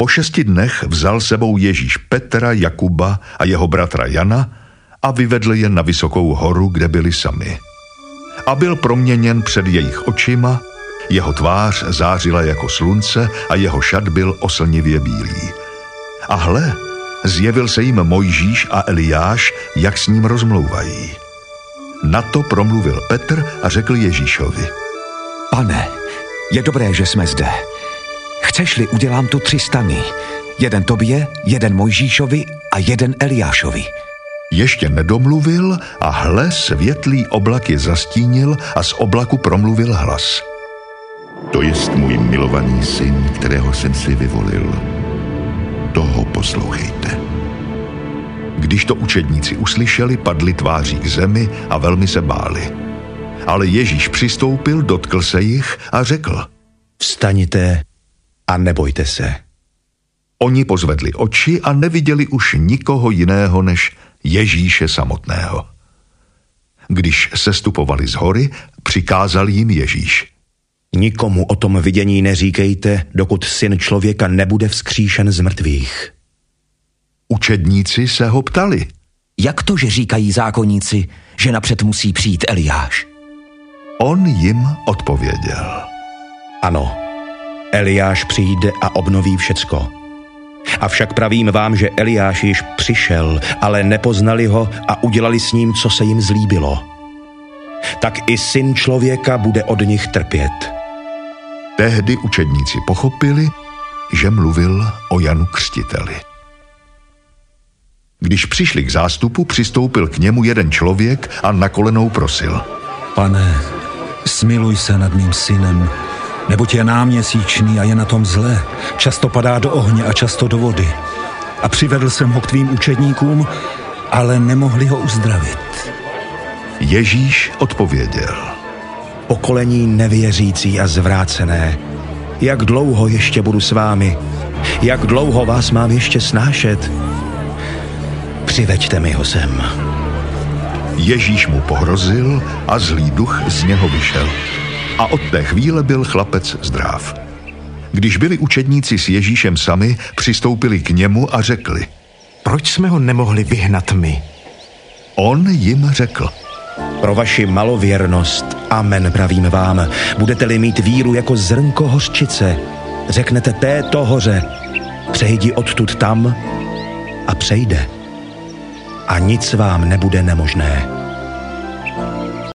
Po 6 dnech vzal sebou Ježíš Petra, Jakuba a jeho bratra Jana a vyvedl je na vysokou horu, kde byli sami. A byl proměněn před jejich očima, jeho tvář zářila jako slunce a jeho šat byl oslnivě bílý. A hle, zjevil se jim Mojžíš a Eliáš, jak s ním rozmlouvají. Na to promluvil Petr a řekl Ježíšovi: Pane, je dobré, že jsme zde. Chceš-li, udělám tu 3 stany. Jeden tobě, jeden Mojžíšovi a jeden Eliášovi. Ještě nedomluvil a hle, světlý oblak je zastínil a z oblaku promluvil hlas: To jest můj milovaný syn, kterého jsem si vyvolil. Toho poslouchejte. Když to učedníci uslyšeli, padli tváří k zemi a velmi se báli. Ale Ježíš přistoupil, dotkl se jich a řekl: Vstaňte a nebojte se. Oni pozvedli oči a neviděli už nikoho jiného než Ježíše samotného. Když sestupovali z hory, přikázal jim Ježíš: Nikomu o tom vidění neříkejte, dokud Syn člověka nebude vzkříšen z mrtvých. Učedníci se ho ptali: Jak to, že říkají zákonníci, že napřed musí přijít Eliáš? On jim odpověděl: Ano, Eliáš přijde a obnoví všecko. Avšak pravím vám, že Eliáš již přišel, ale nepoznali ho a udělali s ním, co se jim zlíbilo. Tak i Syn člověka bude od nich trpět. Tehdy učedníci pochopili, že mluvil o Janu Křtiteli. Když přišli k zástupu, přistoupil k němu jeden člověk a na kolenou prosil: Pane, smiluj se nad mým synem, neboť je náměsíčný a je na tom zle. Často padá do ohně a často do vody. A přivedl jsem ho k tvým učedníkům, ale nemohli ho uzdravit. Ježíš odpověděl: Pokolení nevěřící a zvrácené, jak dlouho ještě budu s vámi? Jak dlouho vás mám ještě snášet? Přiveďte mi ho sem. Ježíš mu pohrozil a zlý duch z něho vyšel. A od té chvíle byl chlapec zdrav. Když byli učedníci s Ježíšem sami, přistoupili k němu a řekli: Proč jsme ho nemohli vyhnat my? On jim řekl: Pro vaši malověrnost, amen pravím vám, budete-li mít víru jako zrnko hořčice, řeknete této hoře: přejdi odtud tam a přejde. A nic vám nebude nemožné.